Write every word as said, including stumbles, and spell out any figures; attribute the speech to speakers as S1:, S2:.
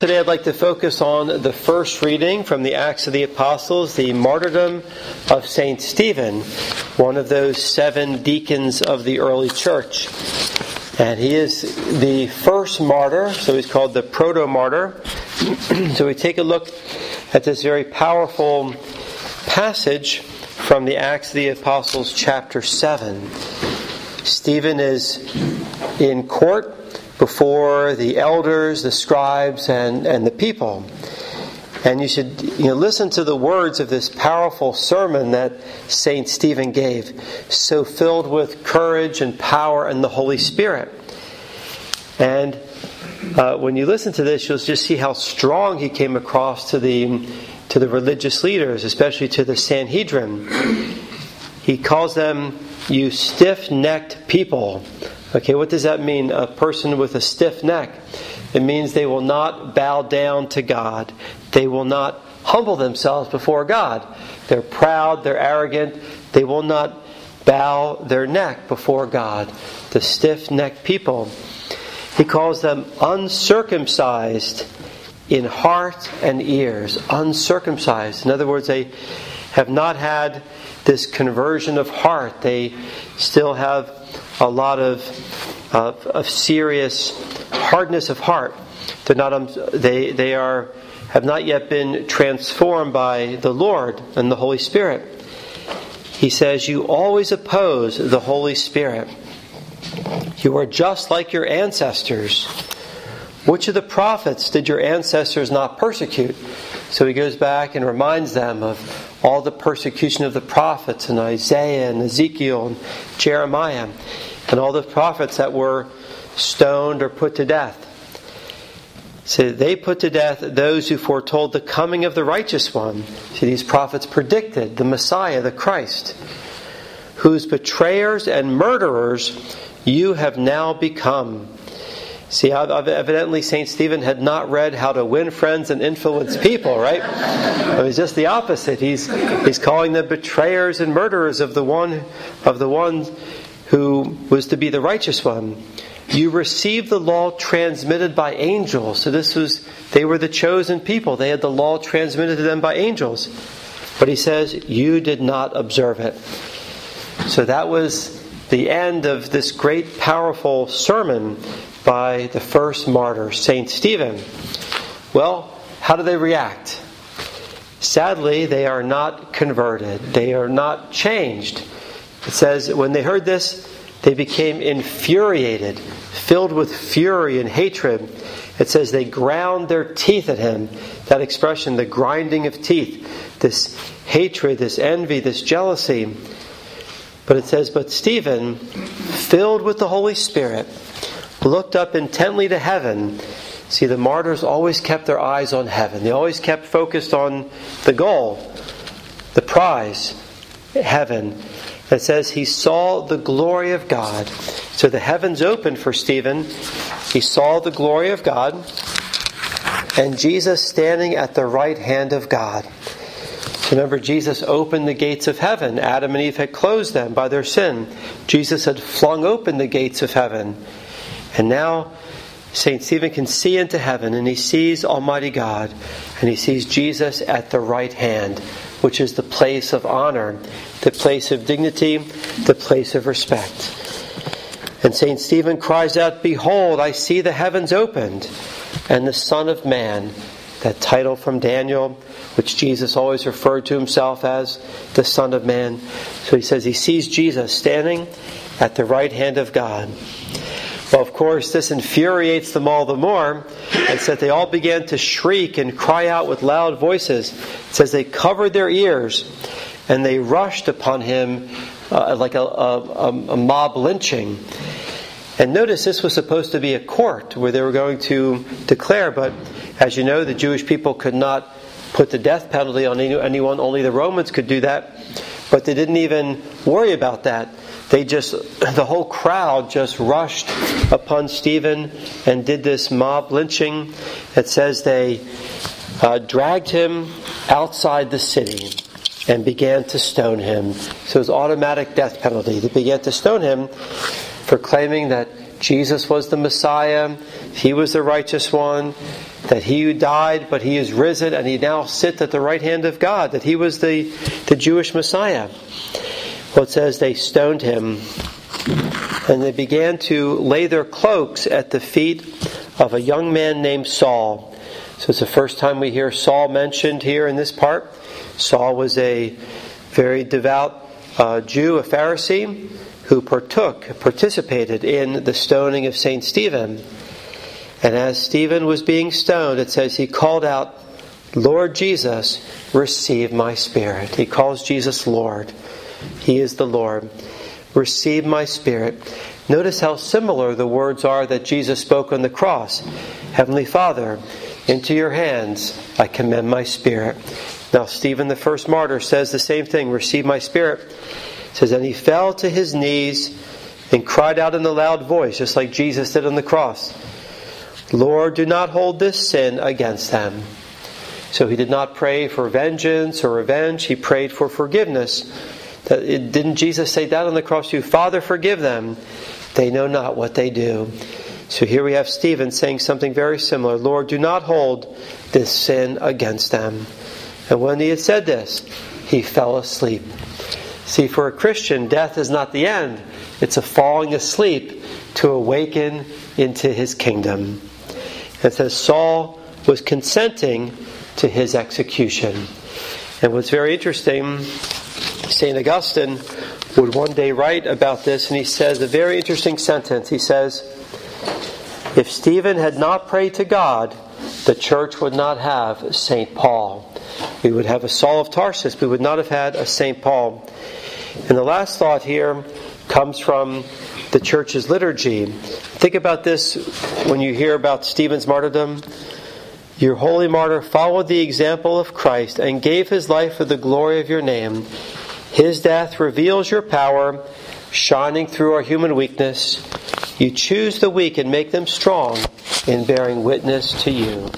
S1: Today I'd like to focus on the first reading from the Acts of the Apostles, the martyrdom of Saint Stephen, one of those seven deacons of the early church. And he is the first martyr, so he's called the proto-martyr. So we take a look at this very powerful passage from the Acts of the Apostles chapter seven. Stephen is in court before the elders, the scribes, and, and the people. And you should you know, listen to the words of this powerful sermon that Saint Stephen gave, so filled with courage and power and the Holy Spirit. And uh, when you listen to this, you'll just see how strong he came across to the to the religious leaders, especially to the Sanhedrin. He calls them, "You stiff-necked people." Okay, what does that mean? A person with a stiff neck. It means they will not bow down to God. They will not humble themselves before God. They're proud, they're arrogant. They will not bow their neck before God. The stiff-necked people. He calls them uncircumcised in heart and ears. Uncircumcised. In other words, they have not had this conversion of heart. They still have a lot of, of of serious hardness of heart. They're not. Um, they they are have not yet been transformed by the Lord and the Holy Spirit. He says, "You always oppose the Holy Spirit. You are just like your ancestors. Which of the prophets did your ancestors not persecute?" So he goes back and reminds them of all the persecution of the prophets in Isaiah and Ezekiel and Jeremiah, and all the prophets that were stoned or put to death. So they put to death those who foretold the coming of the righteous one. See, these prophets predicted the Messiah, the Christ, whose betrayers and murderers you have now become. See, evidently Saint Stephen had not read How to Win Friends and Influence People, right? It was just the opposite. He's he's calling them betrayers and murderers of the one of the one who was to be the righteous one. You received the law transmitted by angels. So this was they were the chosen people. They had the law transmitted to them by angels. But he says, you did not observe it. So that was the end of this great powerful sermon by the first martyr, Saint Stephen. Well, how do they react? Sadly, they are not converted. They are not changed. It says, when they heard this, they became infuriated, filled with fury and hatred. It says they ground their teeth at him. That expression, the grinding of teeth, this hatred, this envy, this jealousy. But it says, but Stephen, filled with the Holy Spirit, looked up intently to heaven. See, the martyrs always kept their eyes on heaven. They always kept focused on the goal, the prize, heaven. It says he saw the glory of God. So the heavens opened for Stephen. He saw the glory of God and Jesus standing at the right hand of God. So remember, Jesus opened the gates of heaven. Adam and Eve had closed them by their sin. Jesus had flung open the gates of heaven. And now Saint Stephen can see into heaven, and he sees Almighty God, and he sees Jesus at the right hand, which is the place of honor, the place of dignity, the place of respect. And Saint Stephen cries out, behold, I see the heavens opened, and the Son of Man, that title from Daniel, which Jesus always referred to himself as the Son of Man. So he says he sees Jesus standing at the right hand of God. Well, of course, this infuriates them all the more. It said they all began to shriek and cry out with loud voices. It says they covered their ears and they rushed upon him uh, like a, a, a mob lynching. And notice this was supposed to be a court where they were going to declare, but as you know, the Jewish people could not put the death penalty on anyone. Only the Romans could do that. But they didn't even worry about that. They just, the whole crowd just rushed upon Stephen and did this mob lynching. It says they uh, dragged him outside the city and began to stone him. So it was automatic death penalty. They began to stone him for claiming that Jesus was the Messiah, He was the righteous one, that He who died, but He is risen, and He now sits at the right hand of God, that He was the, the Jewish Messiah. Well, it says they stoned Him, and they began to lay their cloaks at the feet of a young man named Saul. So it's the first time we hear Saul mentioned here in this part. Saul was a very devout uh, Jew, a Pharisee, who partook, participated in the stoning of Saint Stephen. And as Stephen was being stoned, it says he called out, "Lord Jesus, receive my spirit." He calls Jesus Lord. He is the Lord. Receive my spirit. Notice how similar the words are that Jesus spoke on the cross. Heavenly Father, into your hands I commend my spirit. Now Stephen, the first martyr, says the same thing. Receive my spirit. It says, and he fell to his knees and cried out in a loud voice, just like Jesus did on the cross, "Lord, do not hold this sin against them." So he did not pray for vengeance or revenge. He prayed for forgiveness. That it, didn't Jesus say that on the cross too? "Father, forgive them. They know not what they do." So here we have Stephen saying something very similar. Lord, do not hold this sin against them. And when he had said this, he fell asleep. See, for a Christian, death is not the end. It's a falling asleep to awaken into his kingdom. It says Saul was consenting to his execution. And what's very interesting, Saint Augustine would one day write about this, and he says a very interesting sentence. He says, if Stephen had not prayed to God, the church would not have Saint Paul. We would have a Saul of Tarsus. We would not have had a Saint Paul. And the last thought here comes from the church's liturgy. Think about this when you hear about Stephen's martyrdom. Your holy martyr followed the example of Christ and gave his life for the glory of your name. His death reveals your power, shining through our human weakness. You choose the weak and make them strong in bearing witness to you.